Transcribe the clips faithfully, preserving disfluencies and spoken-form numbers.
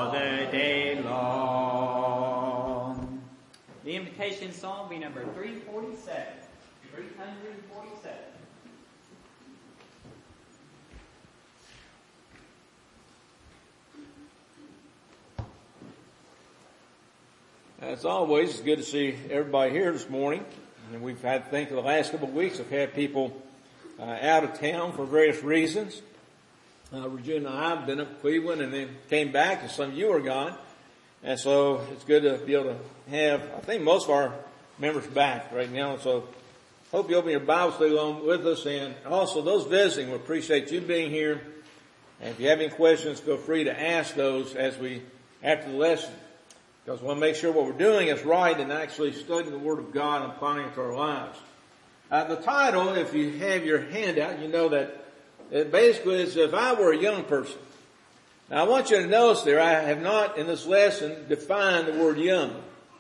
all the day long. The invitation song will be number three forty-seven. three forty-seven. As always, it's good to see everybody here this morning. And we've had, I think, the last couple of weeks, I've had people uh, out of town for various reasons. Uh, Regina and I have been up to Cleveland and then came back, and some of you are gone. And so it's good to be able to have, I think, most of our members back right now. So hope you open your Bibles to along with us. And also those visiting, we appreciate you being here. And if you have any questions, feel free to ask those as we, after the lesson. Because we want to make sure what we're doing is right and actually studying the Word of God and applying it to our lives. Uh, the title, if you have your handout, you know that it basically is If I Were a Young Person. Now I want you to notice there, I have not in this lesson defined the word young.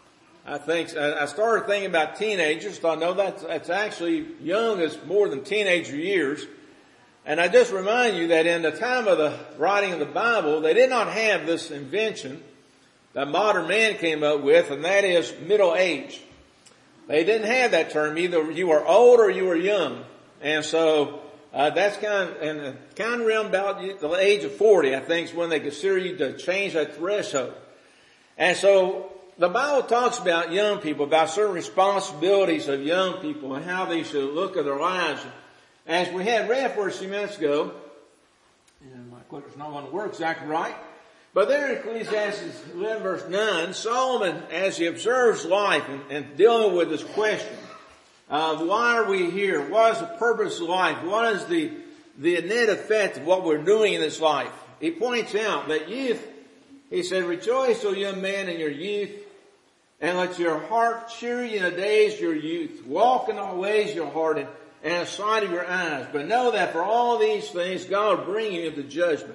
I think, I started thinking about teenagers, so I know that's, that's actually young is more than teenager years. And I just remind you that in the time of the writing of the Bible, they did not have this invention that modern man came up with, and that is middle age. They didn't have that term. Either you were old or you were young. And so, uh, that's kind of, and kind of around about the age of forty, I think, is when they consider you to change that threshold. And so, the Bible talks about young people, about certain responsibilities of young people and how they should look at their lives. As we had read for a few minutes ago, and my clicker's not going to work exactly right, but there in Ecclesiastes eleven verse nine, Solomon, as he observes life and, and dealing with this question of why are we here? What is the purpose of life? What is the, the net effect of what we're doing in this life? He points out that youth, he said, rejoice, O young man, in your youth, and let your heart cheer you in the days of your youth. Walk in all ways of your heart and, and the sight of your eyes. But know that for all these things, God will bring you into judgment.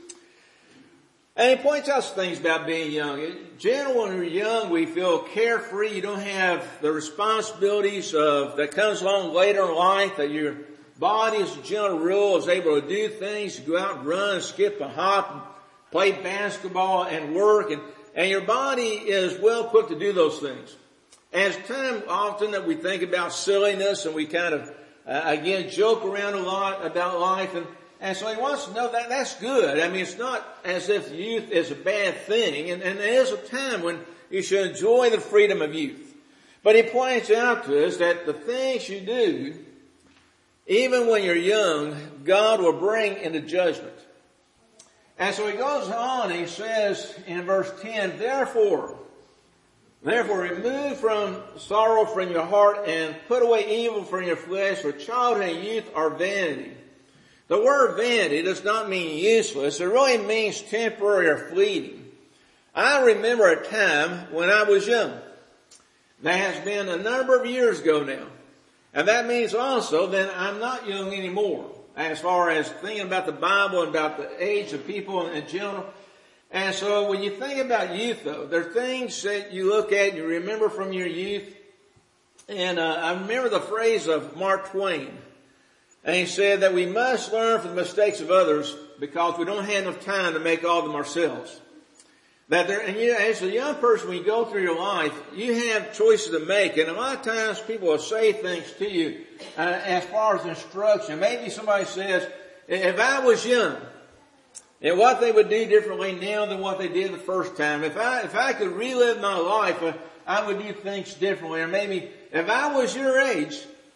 And he points out some things about being young. In general, when we're young, we feel carefree. You don't have the responsibilities of that comes along later in life, that your body, as a general rule, is able to do things, to go out and run, and skip and hop, and play basketball and work, and, and your body is well equipped to do those things. And it's time often that we think about silliness, and we kind of, uh, again, joke around a lot about life, and And so he wants to know that that's good. I mean, it's not as if youth is a bad thing. And, and there is a time when you should enjoy the freedom of youth. But he points out to us that the things you do, even when you're young, God will bring into judgment. And so he goes on, he says in verse ten, Therefore, therefore remove from sorrow from your heart and put away evil from your flesh, for childhood and youth are vanity. The word vanity does not mean useless. It really means temporary or fleeting. I remember a time when I was young. That has been a number of years ago now. And that means also that I'm not young anymore, as far as thinking about the Bible and about the age of people in general. And so when you think about youth, though, there are things that you look at and you remember from your youth. And uh, I remember the phrase of Mark Twain. And he said that we must learn from the mistakes of others because we don't have enough time to make all of them ourselves. That there, and you, as a young person, when you go through your life, you have choices to make. And a lot of times people will say things to you uh, as far as instruction. Maybe somebody says, if I was young, and what they would do differently now than what they did the first time. If I, if I could relive my life, uh, I would do things differently. Or maybe if I was your age,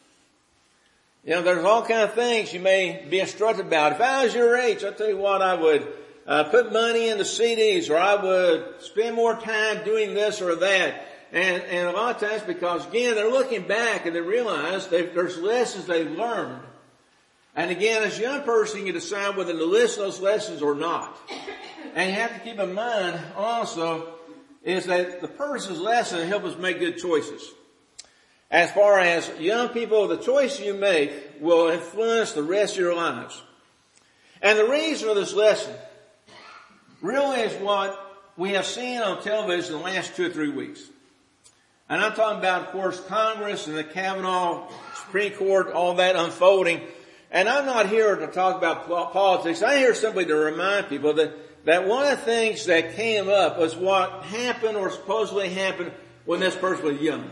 you know, there's all kind of things you may be instructed about. If I was your age, I'll tell you what, I would uh, put money into C Ds, or I would spend more time doing this or that. And, and a lot of times, because again, they're looking back and they realize there's lessons they've learned. And again, as a young person, you can decide whether to listen to those lessons or not. And you have to keep in mind also is that the purpose of this lesson is to help us make good choices. As far as young people, the choice you make will influence the rest of your lives. And the reason for this lesson really is what we have seen on television the last two or three weeks. And I'm talking about, of course, Congress and the Kavanaugh Supreme Court, all that unfolding. And I'm not here to talk about politics. I'm here simply to remind people that that one of the things that came up was what happened or supposedly happened when this person was young.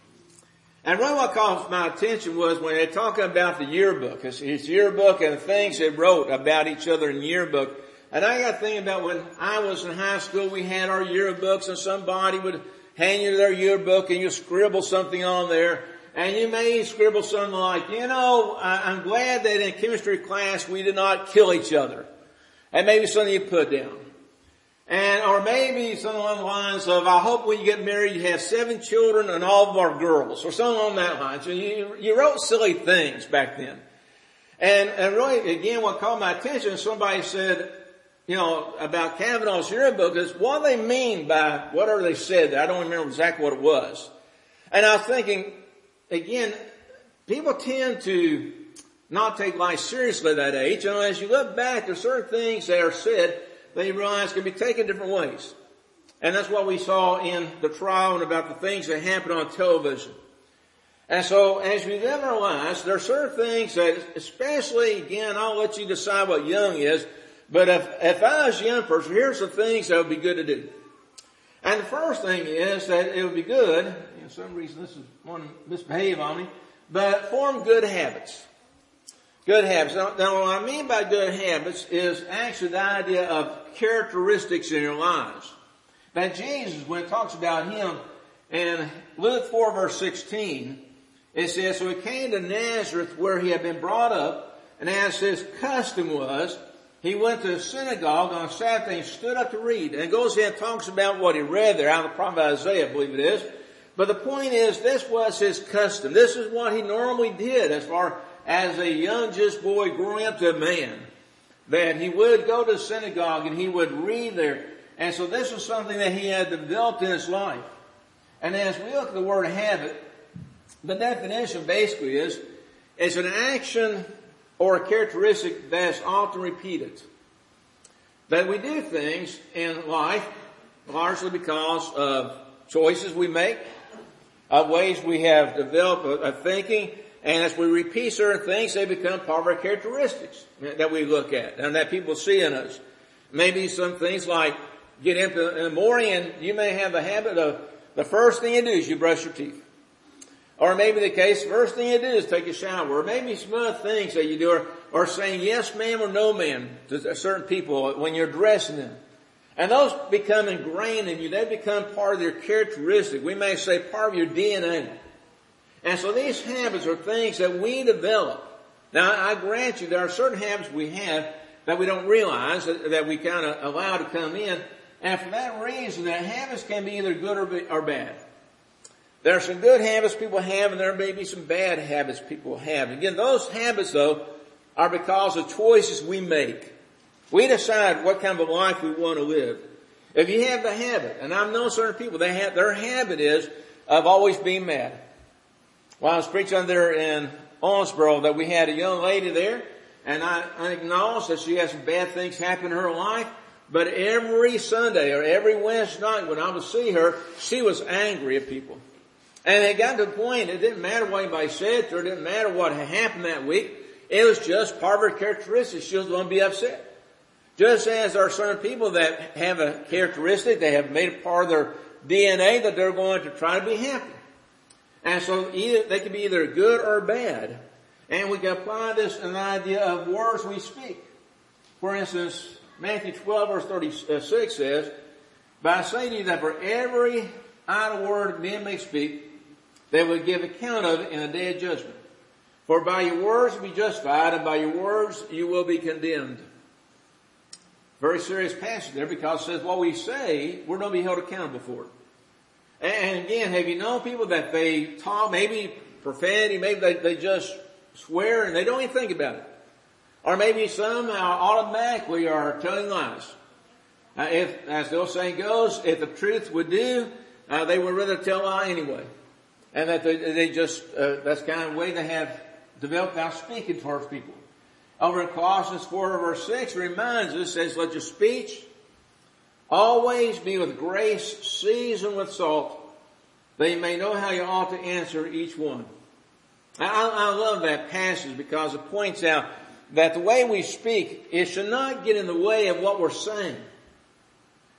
And really what caught my attention was when they're talking about the yearbook, his, his yearbook and the things they wrote about each other in the yearbook. And I got thinking about when I was in high school, we had our yearbooks and somebody would hand you their yearbook and you scribble something on there. And you may scribble something like, you know, I'm glad that in chemistry class we did not kill each other. And maybe something you put down. And, or maybe something along the lines of, I hope when you get married you have seven children and all of them are girls. Or something along that line. So you, you wrote silly things back then. And, and really, again, what caught my attention, somebody said, you know, about Kavanaugh's yearbook is what they mean by whatever they said. I don't remember exactly what it was. And I was thinking, again, people tend to not take life seriously at that age. And as you look back, there's certain things that are said that you realize can be taken different ways. And that's what we saw in the trial and about the things that happened on television. And so as we live our lives, there are certain things that, especially, again, I'll let you decide what young is, but if, if I was a young person, here's the things that would be good to do. And the first thing is that it would be good, for some reason this is one to misbehave on me, but form good habits. Good habits. Now, now what I mean by good habits is actually the idea of characteristics in your lives. Now Jesus, when it talks about him in Luke four verse sixteen, it says, so he came to Nazareth where he had been brought up, and as his custom was, he went to the synagogue on Saturday and stood up to read. And it goes in and talks about what he read there out of the prophet Isaiah, I believe it is. But the point is, this was his custom. This is what he normally did as far as a young just boy growing up to a man. That he would go to the synagogue and he would read there. And so this was something that he had developed in his life. And as we look at the word habit, the definition basically is, it's an action or a characteristic that is often repeated. That we do things in life largely because of choices we make, of ways we have developed a, a thinking, and as we repeat certain things, they become part of our characteristics that we look at and that people see in us. Maybe some things like get up in the morning and you may have the habit of the first thing you do is you brush your teeth. Or maybe the case, the first thing you do is take a shower. Or maybe some other things that you do are, are saying yes ma'am or no ma'am to certain people when you're addressing them. And those become ingrained in you. They become part of your characteristic. We may say part of your D N A. And so these habits are things that we develop. Now I grant you there are certain habits we have that we don't realize, that, that we kind of allow to come in. And for that reason, that habits can be either good or, be, or bad. There are some good habits people have, and there may be some bad habits people have. Again, those habits, though, are because of choices we make. We decide what kind of a life we want to live. If you have the habit, and I've known certain people, they have, their habit is of always being mad. While I was preaching there in Owensboro, that we had a young lady there, and I, I acknowledged that she had some bad things happen in her life, but every Sunday or every Wednesday night when I would see her, she was angry at people. And it got to the point, it didn't matter what anybody said to her, it didn't matter what had happened that week. It was just part of her characteristics. She was going to be upset. Just as there are certain people that have a characteristic, they have made it part of their D N A that they're going to try to be happy. And so either, they can be either good or bad. And we can apply this in the idea of words we speak. For instance, Matthew twelve verse thirty-six says, but I say to you that for every idle word men may speak, they will give account of it in a day of judgment. For by your words you will be justified, and by your words you will be condemned. Very serious passage there, because it says what we say, we're going to be held accountable for it. And again, have you known people that they talk, maybe profanity, maybe they, they just swear and they don't even think about it. Or maybe some uh, automatically are telling lies. Uh, if, as the old saying goes, if the truth would do, uh, they would rather tell a lie anyway. And that they, they just, uh, that's kind of the way they have developed out speaking towards people. Over in Colossians four verse six, it reminds us, it says, let your speech always be with grace, seasoned with salt, that you may know how you ought to answer each one. I, I love that passage because it points out that the way we speak, it should not get in the way of what we're saying.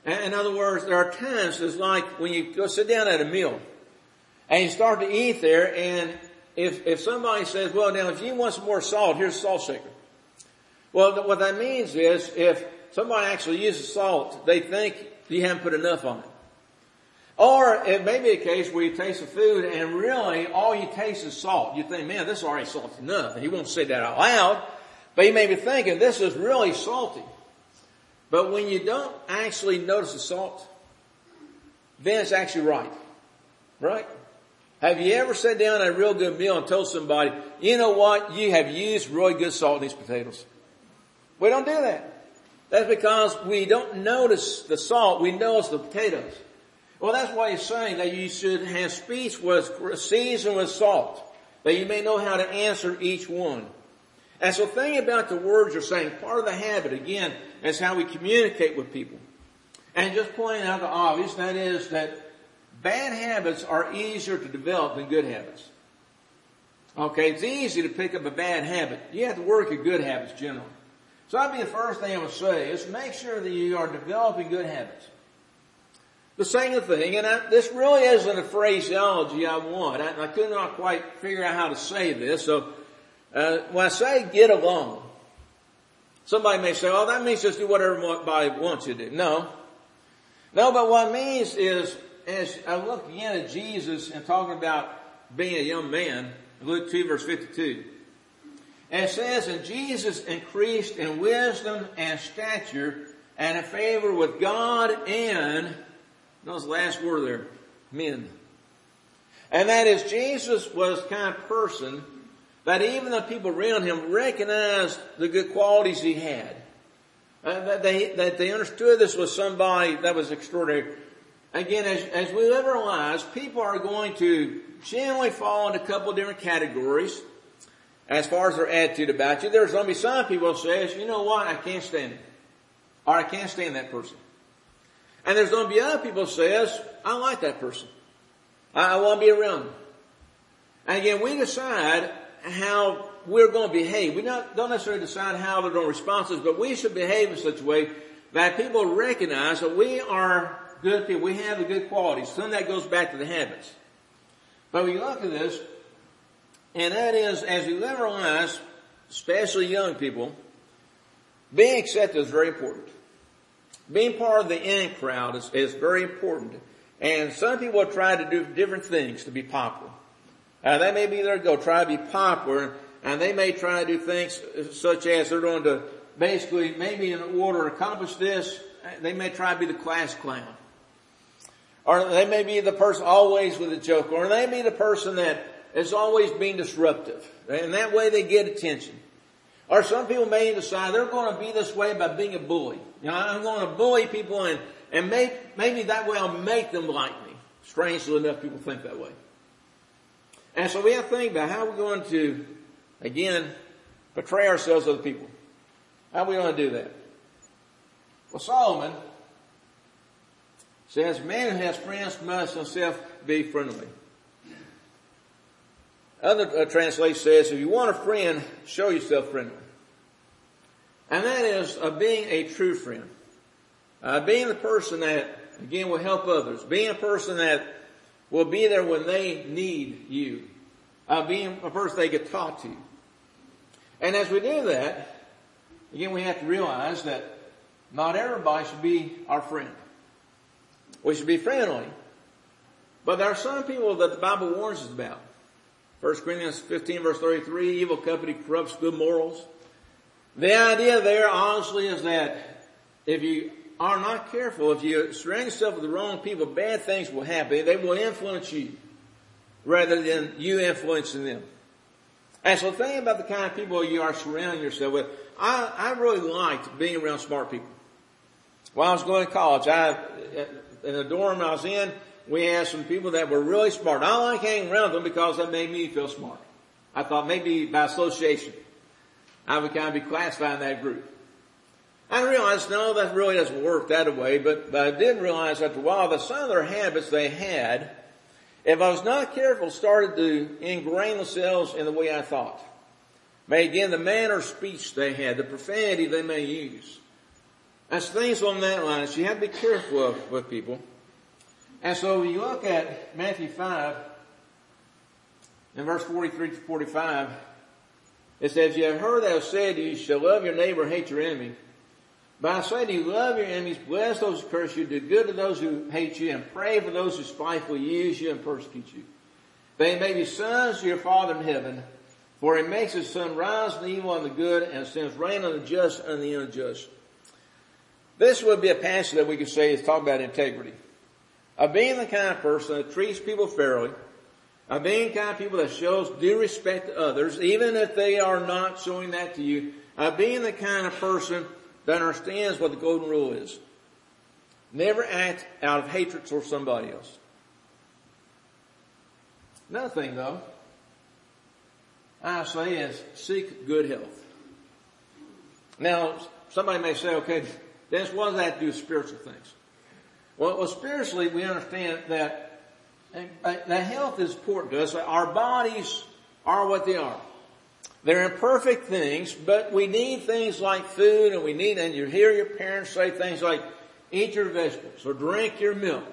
In other words, there are times it's like when you go sit down at a meal and you start to eat there, and if, if somebody says, well, now if you want some more salt, here's a salt shaker. Well, what that means is if somebody actually uses salt, they think you haven't put enough on it. Or it may be a case where you taste the food and really all you taste is salt. You think, man, this is already salty enough. And he won't say that out loud, but you may be thinking, this is really salty. But when you don't actually notice the salt, then it's actually right. Right? Have you ever sat down at a real good meal and told somebody, you know what, you have used really good salt in these potatoes? We don't do that. That's because we don't notice the salt, we notice the potatoes. Well, that's why he's saying that you should have speech with seasoned with salt, that you may know how to answer each one. And so think about the words you're saying. Part of the habit, again, is how we communicate with people. And just pointing out the obvious, that is that bad habits are easier to develop than good habits. Okay, it's easy to pick up a bad habit. You have to work at good habits generally. So that'd be the first thing I would say, is make sure that you are developing good habits. The second thing, and I, this really isn't a phraseology I want. I, I could not quite figure out how to say this. So uh, when I say get along, somebody may say, oh, that means just do whatever everybody wants you to do. No. No, but what it means is, as I look again at Jesus and talking about being a young man, Luke two verse fifty-two. And it says, and Jesus increased in wisdom and stature and in favor with God and, notice the last word there, men. And that is, Jesus was the kind of person that even the people around him recognized the good qualities he had. Uh, that they, that they understood this was somebody that was extraordinary. Again, as, as we live our lives, people are going to generally fall into a couple of different categories as far as their attitude about you. There's going to be some people who say, you know what, I can't stand it. Or I can't stand that person. And there's going to be other people who says, I like that person. I, I want to be around them. And again, we decide how we're going to behave. We not, don't necessarily decide how they're going to respond to us, but we should behave in such a way that people recognize that we are good people. We have the good qualities. Some of that goes back to the habits. But we look at this, and that is, as we live our lives, especially young people, being accepted is very important. Being part of the in crowd is, is very important. And some people try to do different things to be popular. Uh, they may be there to go try to be popular, and they may try to do things such as they're going to basically, maybe in order to accomplish this, they may try to be the class clown. Or they may be the person always with a joke. Or they may be the person that is always being disruptive. And that way they get attention. Or some people may decide they're going to be this way by being a bully. You know, I'm going to bully people, and, and may, maybe that way I'll make them like me. Strangely enough, people think that way. And so we have to think about how we're going to, again, portray ourselves to other people. How are we going to do that? Well, Solomon says, man who has friends must himself be friendly. Other uh, translation says, if you want a friend, show yourself friendly. And that is uh, being a true friend. Uh, being the person that, again, will help others. Being a person that will be there when they need you. Uh, being a person they can talk to. And as we do that, again, we have to realize that not everybody should be our friend. We should be friendly. But there are some people that the Bible warns us about. First Corinthians fifteen verse thirty-three, evil company corrupts good morals. The idea there, honestly, is that if you are not careful, if you surround yourself with the wrong people, bad things will happen. They will influence you rather than you influencing them. And so think about the kind of people you are surrounding yourself with. I, I really liked being around smart people. While I was going to college, I, in the dorm I was in, we had some people that were really smart. I like hanging around them because that made me feel smart. I thought maybe by association, I would kind of be classified in that group. I realized, no, that really doesn't work that way, but, but I did realize after a while that some of their habits they had, if I was not careful, started to ingrain themselves in the way I thought. May again, the manner of speech they had, the profanity they may use. That's things on that line. So you have to be careful of, with people. And so when you look at Matthew five, in verse forty-three to forty-five, it says, "You have heard that I have said to you, you shall love your neighbor and hate your enemy. But I say to you, love your enemies, bless those who curse you, do good to those who hate you, and pray for those who spitefully use you and persecute you. They may be sons to your Father in heaven, for he makes his sun rise on the evil and the good, and sends rain on the just and the unjust." This would be a passage that we could say is talking about integrity. Of being the kind of person that treats people fairly, of being the kind of people that shows due respect to others, even if they are not showing that to you, of being the kind of person that understands what the golden rule is. Never act out of hatred towards somebody else. Another thing though, I say is seek good health. Now, somebody may say, okay, Dennis, what does that have to do with spiritual things? Well, well spiritually, we understand that, that health is important to us. Our bodies are what they are. They're imperfect things, but we need things like food, and we need, and you hear your parents say things like, eat your vegetables or drink your milk.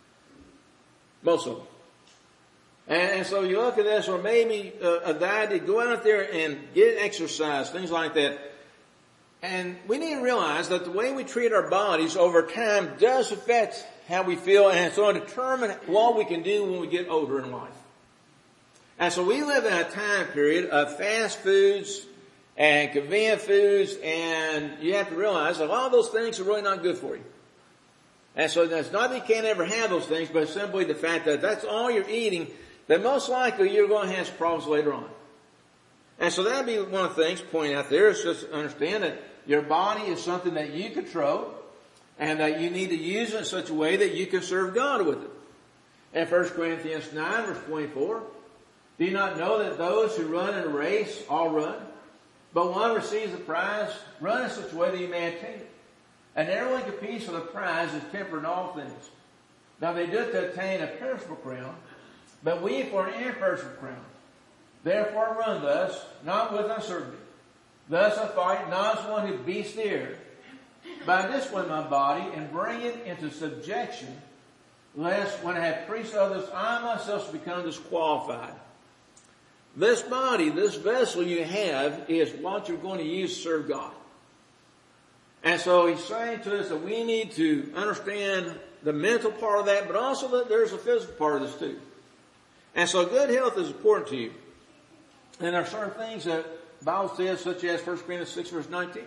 Most of them. And, and so you look at this, or maybe uh, a diet to go out there and get exercise, things like that. And we need to realize that the way we treat our bodies over time does affect how we feel, and it's going to determine what we can do when we get older in life. And so we live in a time period of fast foods and convenient foods, and you have to realize a lot of those things are really not good for you. And so it's not that you can't ever have those things, but simply the fact that that's all you're eating, that most likely you're going to have some problems later on. And so that'd be one of the things pointing out there is just understand that your body is something that you control, and that you need to use it in such a way that you can serve God with it. In First Corinthians nine, verse twenty-four, "Do you not know that those who run in a race all run, but one receives the prize? Run in such a way that you may attain it. And everyone competes for the prize is tempered in all things. Now they do it to attain a perishable crown, but we for an imperishable crown. Therefore run thus, not with uncertainty. Thus I fight not as one who beats the air, but I discipline my body and bring it into subjection, lest when I have preached to others, I myself should become disqualified." This body, this vessel you have, is what you're going to use to serve God. And so he's saying to us that we need to understand the mental part of that, but also that there's a physical part of this too. And so good health is important to you. And there are certain things that the Bible says, such as First Corinthians six, verse nineteen.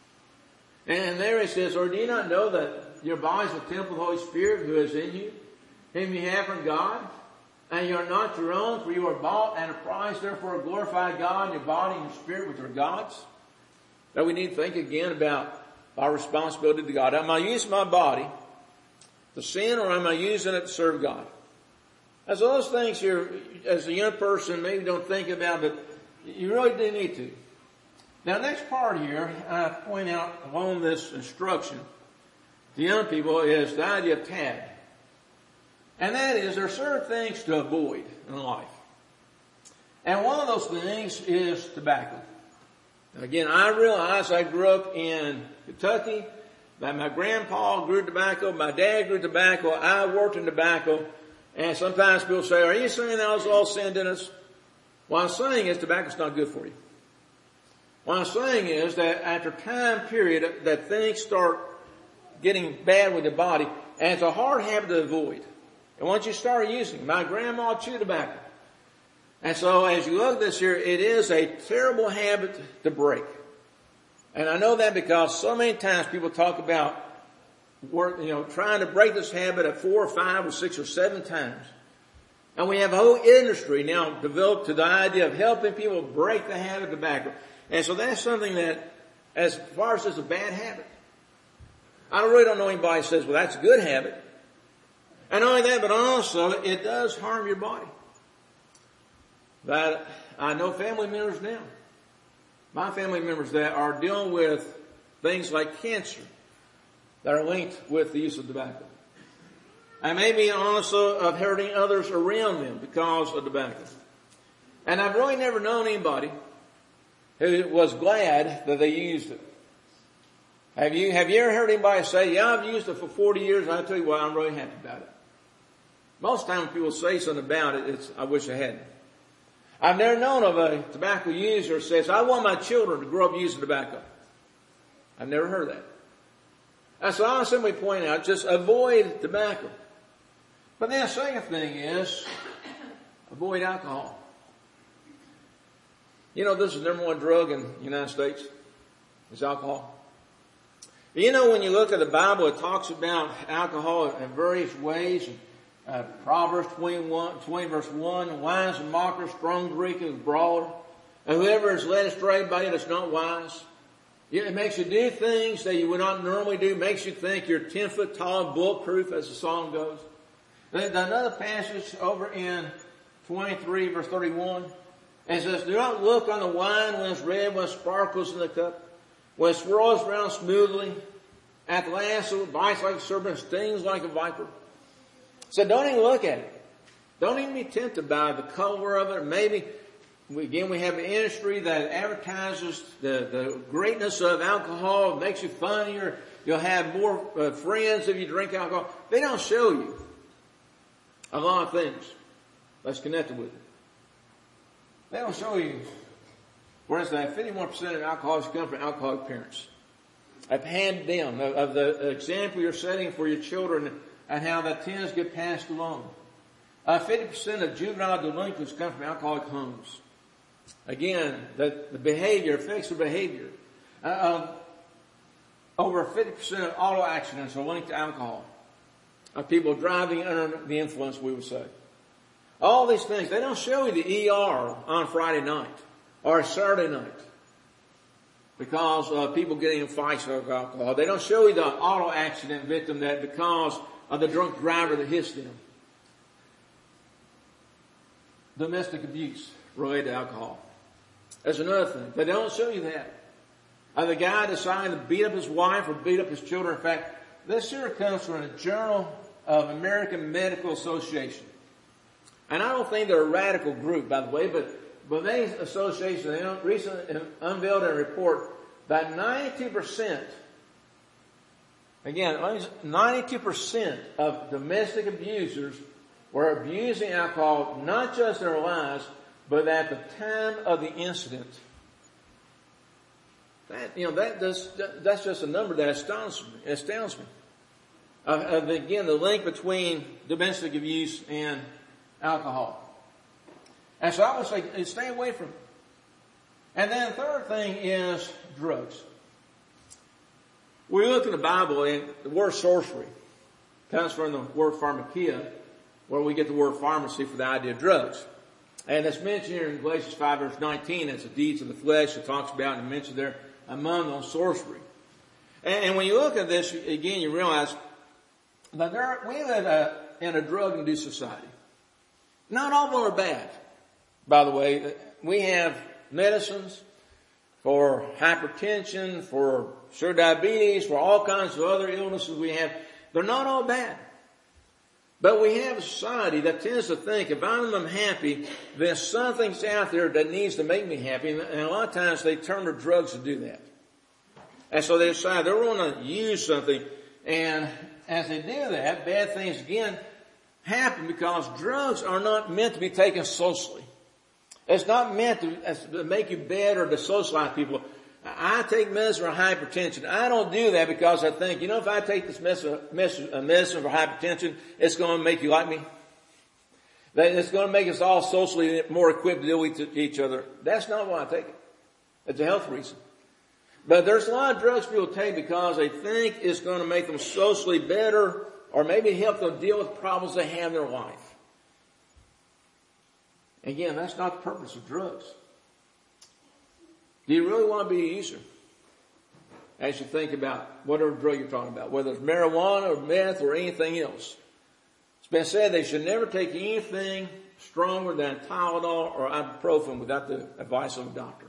And there it says, "Or do you not know that your body is a temple of the Holy Spirit who is in you, whom you have from God? And you are not your own, for you are bought at a price. Therefore glorify God in your body and your spirit, which are God's." Now we need to think again about our responsibility to God. Am I using my body to sin, or am I using it to serve God? As those things you're, as a young person, maybe don't think about, but you really do need to. Now, next part here, I point out along this instruction to young people is the idea of tab. And that is, there are certain things to avoid in life. And one of those things is tobacco. Now, again, I realize I grew up in Kentucky. My grandpa grew tobacco. My dad grew tobacco. I worked in tobacco. And sometimes people say, "Are you saying that was all sin, Dennis?" What I'm saying is tobacco's not good for you. What I'm saying is that after time period that things start getting bad with your body, and it's a hard habit to avoid. And once you start using, my grandma chewed tobacco. And so as you look at this here, it is a terrible habit to break. And I know that because so many times people talk about work, you know, trying to break this habit at four or five or six or seven times. And we have a whole industry now developed to the idea of helping people break the habit of tobacco. And so that's something that, as far as it's a bad habit, I really don't know anybody who says, well, that's a good habit. And not only that, but also it does harm your body. But I know family members now, my family members that are dealing with things like cancer that are linked with the use of tobacco. And maybe also of hurting others around them because of tobacco. And I've really never known anybody who was glad that they used it. Have you, have you ever heard anybody say, yeah, I've used it for forty years and I tell you what, I'm really happy about it? Most times people say something about it, it's, I wish I hadn't. I've never known of a tobacco user who says, I want my children to grow up using tobacco. I've never heard that. That's why I simply point out, just avoid tobacco. But then the second thing is, avoid alcohol. You know, this is the number one drug in the United States, is alcohol. You know, when you look at the Bible, it talks about alcohol in various ways. Uh, Proverbs twenty-one, twenty verse one, wise and mocker, strong drinkers, brawler. And whoever is led astray by it is not wise. It makes you do things that you would not normally do. It makes you think you're ten foot tall and bulletproof, as the song goes. Then another passage over in twenty-three verse thirty-one. It says, do not look on the wine when it's red, when it sparkles in the cup, when it swirls around smoothly. At the last it bites like a serpent, stings like a viper. So don't even look at it. Don't even be tempted by the color of it. Maybe, again, we have an industry that advertises the, the greatness of alcohol. It makes you funnier. You'll have more uh, friends if you drink alcohol. They don't show you a lot of things that's connected with it. They don't show you, for instance, that fifty-one percent of alcoholics come from alcoholic parents. I've handed down of, of the example you're setting for your children and how that tends to get passed along. Uh, fifty percent of juvenile delinquents come from alcoholic homes. Again, the, the behavior affects the behavior. Uh, um, over fifty percent of auto accidents are linked to alcohol. Of people driving under the influence, we would say. All these things, they don't show you the E R on Friday night or Saturday night because of people getting in fights over alcohol. They don't show you the auto accident victim that because of the drunk driver that hits them. Domestic abuse related to alcohol. That's another thing. They don't show you that. Or the guy deciding to beat up his wife or beat up his children. In fact, this here comes from the Journal of American Medical Association. And I don't think they're a radical group, by the way, but, but they association, they recently unveiled a report that ninety-two percent, again, ninety-two percent of domestic abusers were abusing alcohol, not just in their lives, but at the time of the incident. That, you know, that does, that's just a number that astounds me. Astounds me. Uh, again, the link between domestic abuse and alcohol. And so I would say, stay away from it. And then the third thing is drugs. We look in the Bible and the word sorcery comes from the word pharmakia, where we get the word pharmacy for the idea of drugs. And it's mentioned here in Galatians five verse nineteen as the deeds of the flesh. It talks about and mentioned there among them sorcery. And, and when you look at this, again, you realize that there, we live a, in a drug-induced society. Not all of them are bad. By the way, we have medicines for hypertension, for sugar diabetes, for all kinds of other illnesses we have. They're not all bad. But we have a society that tends to think if I'm unhappy, then something's out there that needs to make me happy. And a lot of times they turn to drugs to do that. And so they decide they're going to use something. And as they do that, bad things again happen because drugs are not meant to be taken socially. It's not meant to make you bad or to socialize people. I take medicine for hypertension. I don't do that because I think, you know, if I take this medicine, medicine for hypertension, it's going to make you like me. That it's going to make us all socially more equipped to deal with each other. That's not why I take it. It's a health reason. But there's a lot of drugs people take because they think it's going to make them socially better or maybe help them deal with problems they have in their life. Again, that's not the purpose of drugs. Do you really want to be a user? As you think about whatever drug you're talking about, whether it's marijuana or meth or anything else. It's been said they should never take anything stronger than Tylenol or ibuprofen without the advice of a doctor.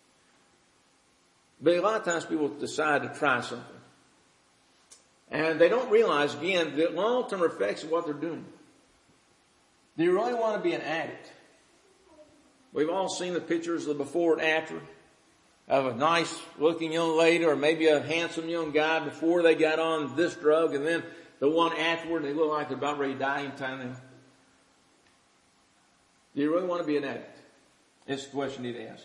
But a lot of times people decide to try something. And they don't realize, again, the long-term effects of what they're doing. Do you really want to be an addict? We've all seen the pictures of the before and after. of a nice looking young lady or maybe a handsome young guy before they got on this drug, and then the one afterward, they look like they're about ready to die anytime now? Do you really want to be an addict? It's the question you need to ask.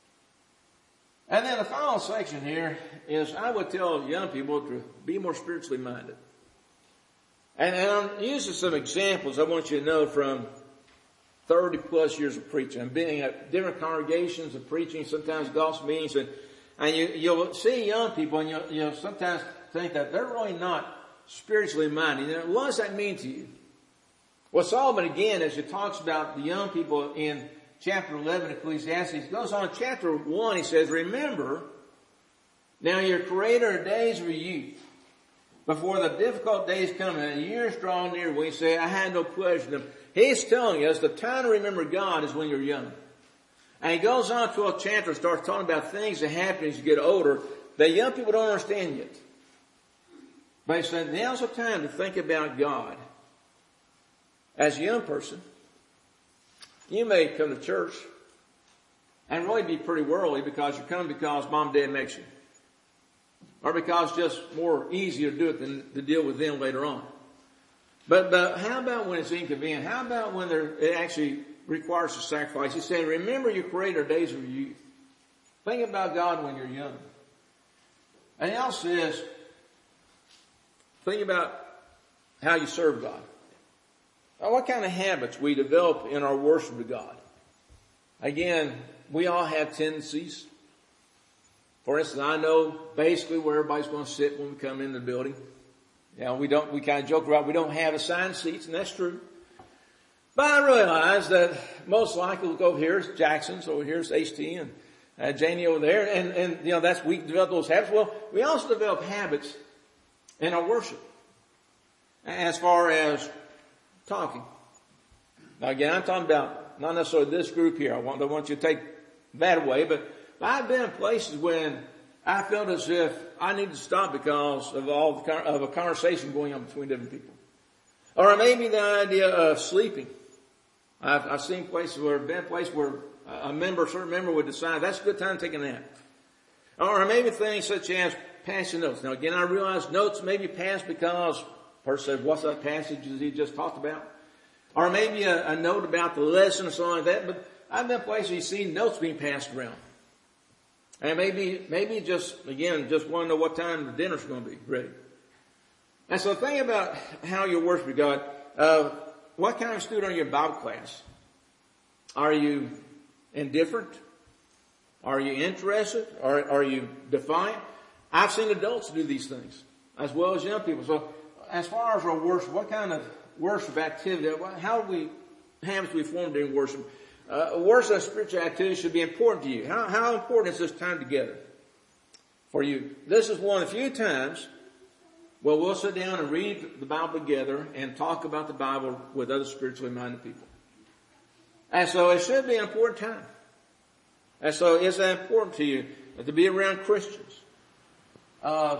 And then the final section here is I would tell young people to be more spiritually minded. And, and I'm using some examples I want you to know from thirty plus years of preaching. I'm being at different congregations of preaching, sometimes gospel meetings, and, and you, you'll see young people and you'll, you'll sometimes think that they're really not spiritually minded. And what does that mean to you? Well, Solomon, again, as he talks about the young people in chapter eleven of Ecclesiastes, goes on in chapter one, he says, remember, now your creator days of your youth, before the difficult days come and the years draw near when you say, I had no pleasure in them. He's telling us the time to remember God is when you're young. And he goes on to a chapter and starts talking about things that happen as you get older that young people don't understand yet. But he said, now's the time to think about God. As a young person, you may come to church and really be pretty worldly because you come because mom and dad makes you. Or because it's just more easier to do it than to deal with them later on. But, but how about when it's inconvenient? How about when there, it actually requires a sacrifice? He said, remember your creator days of your youth. Think about God when you're young. And he also says, think about how you serve God. Now, what kind of habits we develop in our worship of God? Again, we all have tendencies. For instance, I know basically where everybody's going to sit when we come in the building. You know, we don't, we kind of joke about we don't have assigned seats, and that's true. But I realize that most likely we'll go over here, it's Jackson's, over here it's H T, and uh, Janie over there, and, and, you know, that's, we develop those habits. Well, we also develop habits in our worship. As far as talking. Now again, I'm talking about not necessarily this group here. I want, don't want you to take that away, but I've been in places when I felt as if I need to stop because of all the, of a conversation going on between different people. Or maybe the idea of sleeping. I've, I've seen places where, been places where a member, a certain member would decide that's a good time to take a nap. Or maybe things such as passing notes. Now again, I realize notes may be passed because the person says, what's that passage that he just talked about? Or maybe a, a note about the lesson or something like that. But I've been places you see notes being passed around. And maybe, maybe just, again, just want to know what time the dinner's going to be ready. And so think about how you worship God. Uh, what kind of student are you in Bible class? Are you indifferent? Are you interested? Are, are you defiant? I've seen adults do these things as well as young people. So as far as our worship, what kind of worship activity, how do we, habits we form during worship? Uh, worship and spiritual activity should be important to you. How, how important is this time together for you? This is one of the few times where we'll sit down and read the Bible together and talk about the Bible with other spiritually minded people. And so it should be an important time. And so is that important to you to be around Christians? Uh,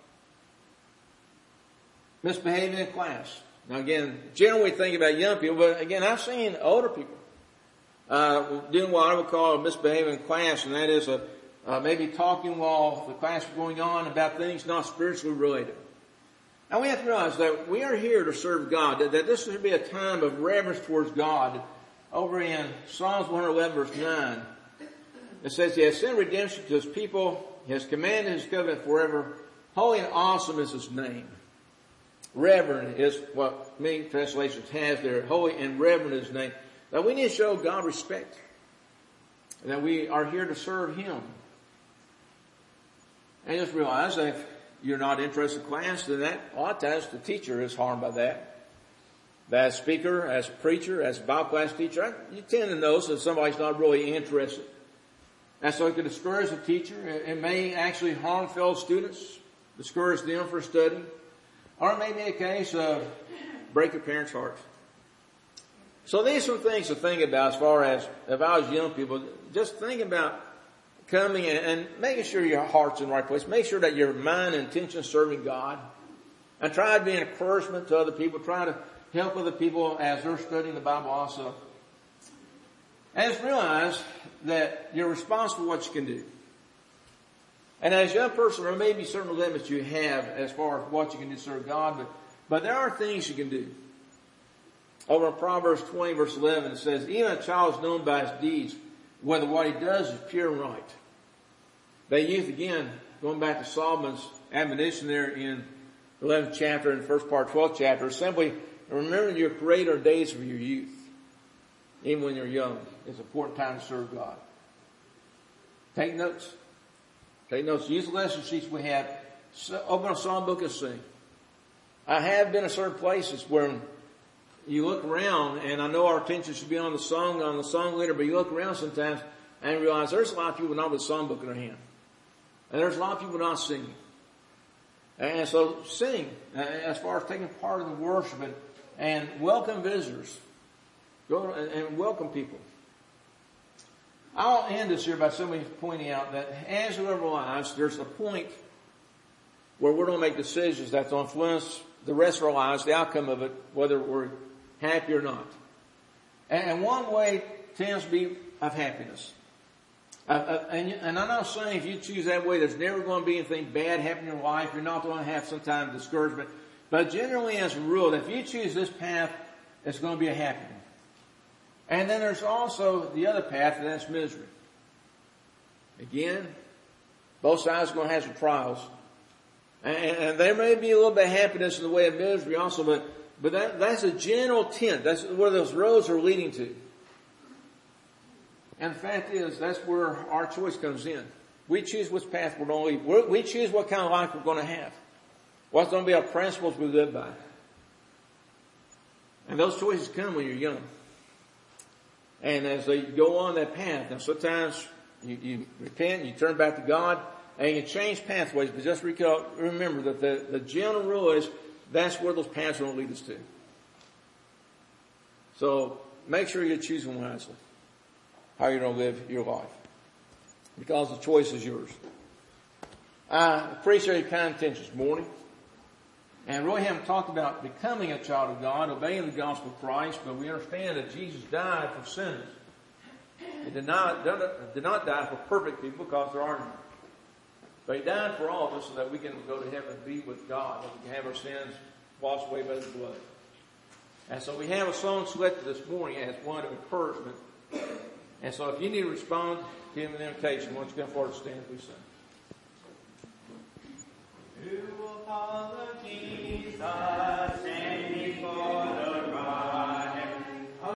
misbehaving in class. Now again, generally thinking about young people, but again, I've seen older people Uh, doing what I would call a misbehaving class, and that is a, uh, maybe talking while the class is going on about things not spiritually related. And we have to realize that we are here to serve God, that, that this should be a time of reverence towards God. Over in Psalms one eleven verse nine, it says, He has sent redemption to His people, He has commanded His covenant forever, holy and awesome is His name. Reverend is what many translations has there, holy and reverend is His name. That we need to show God respect. And that we are here to serve Him. And just realize that if you're not interested in class, then that, a lot of times the teacher is harmed by that. That as a speaker, as a preacher, as a Bible class teacher, you tend to notice that somebody's not really interested. And so it can discourage the teacher. It may actually harm fellow students, discourage them for studying. Or it may be a case of break your parents' hearts. So these are things to think about as far as, if I was young people, just think about coming in and making sure your heart's in the right place. Make sure that your mind and intention is serving God. And try to be an encouragement to other people. Try to help other people as they're studying the Bible also. And just realize that you're responsible for what you can do. And as a young person, there may be certain limits you have as far as what you can do to serve God, but, but there are things you can do. Over in Proverbs twenty verse eleven, it says, even a child is known by his deeds, whether what he does is pure and right. They youth, again, going back to Solomon's admonition there in the eleventh chapter and the first part, twelfth chapter, simply remember your Creator in days of your youth. Even when you're young, it's an important time to serve God. Take notes. Take notes. Use the lesson sheets we have. Open a psalm book and sing. I have been in certain places where you look around, and I know our attention should be on the song, on the song leader, but you look around sometimes and realize there's a lot of people not with a song book in their hand. And there's a lot of people not singing. And so sing, as far as taking part in the worship, and, and welcome visitors. Go and welcome people. I'll end this here by somebody pointing out that as we live our lives, there's a point where we're going to make decisions that will influence the rest of our lives, the outcome of it, whether we're happy or not. And one way tends to be of happiness. Uh, uh, and, and I'm not saying if you choose that way, there's never going to be anything bad happening in your life. You're not going to have some time of discouragement. But generally, as a rule, if you choose this path, it's going to be a happy one. And then there's also the other path, and that's misery. Again, both sides are going to have some trials. And, and there may be a little bit of happiness in the way of misery also, but, but that, that's a general tint. That's where those roads are leading to. And the fact is, that's where our choice comes in. We choose which path we're going to lead. We choose what kind of life we're going to have. What's going to be our principles we live by. And those choices come when you're young. And as they go on that path, now sometimes you, you repent, you turn back to God, and you change pathways, but just recall, remember that the, the general rule is that's where those paths are going to lead us to. So make sure you're choosing wisely how you're going to live your life, because the choice is yours. I appreciate your kind attention this morning. And really haven't talked about becoming a child of God, obeying the gospel of Christ, but we understand that Jesus died for sinners. He did not, did not die for perfect people, because there are none. But He died for all of us so that we can go to heaven and be with God, and we can have our sins washed away by His blood. And so we have a song selected this morning as one of encouragement. And so if you need to respond, give Him an invitation. Why don't you come forward and stand, please, sing.